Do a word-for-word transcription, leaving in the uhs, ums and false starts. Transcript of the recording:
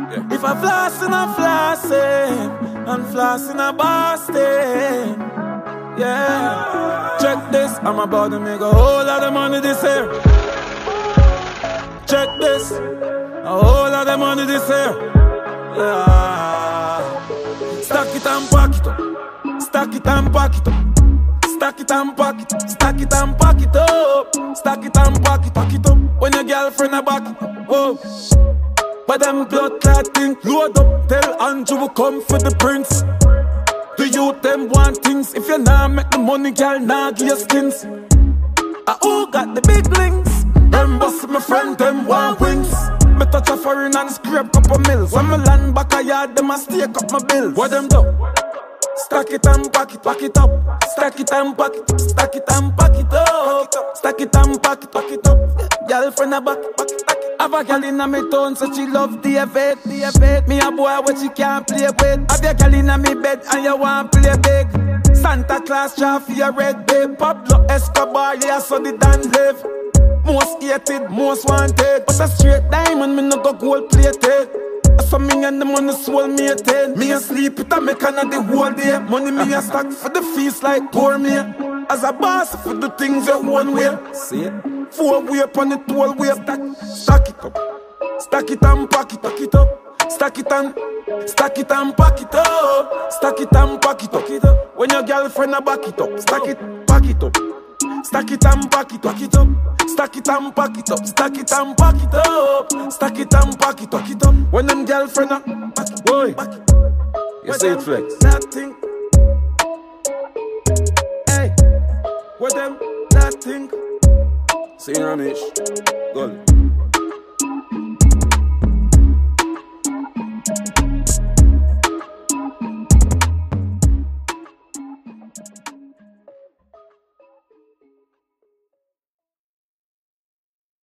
Yeah. If I flossing, I'm flossing, and flossing, I'm Boston. Yeah. Check this, I'm about to make a whole lot of money this year. Check this, a whole lot of money this year. Yeah. Stack it and pack it up. Stack it and pack it up. Stack it and pack it. Stack it and pack it up. Stack it and pack it. Pack it up. When your girlfriend a back it up. Whoa. But them blood clot thing load up. Tell Andrew come for the prince. The youth them want things. If you nah make the money, girl, nah give your skins. I who got the big links. Them boss my friend, them want wings. Me touch a foreign and scrape couple mills. When me land back a yard, them a stake up my bills. What them do? Stack it and pack it, pack it up. Stack it and pack it, stack it and pack it up. Stack it and pack it, pack it up. Girlfriend a back it, back it, back it. Have a girl inna me town, so she love the event, the event. Me a boy what she can't play with. Have your girl inna me bed and you want play big. Santa Claus try for your red babe. Pablo Escobar, yeah, so the Dan live. Most hated, most wanted. But a straight diamond, me no go gold plated. So me and the money soul me a ten. Me a sleep it a make another the whole day. Money me a stack for the feast like gourmet. As a boss for the things you one way. See it? Four way upon it, twelve way. Stack, stack it up. Stack it and pack it, pack it up. Stack it and, stack it and pack it up. Stack it and pack it up. When your girlfriend a back it up. Stack it, pack it up. Stack it and pack it, pack it up. Stack it and pack it up. Stack it and pack it up. Stack it and pack it, pack it up. When them girlfriend a back it, boy, back it. You say it flex. That thing. Hey, what them that thing? See you, Ramesh. Go.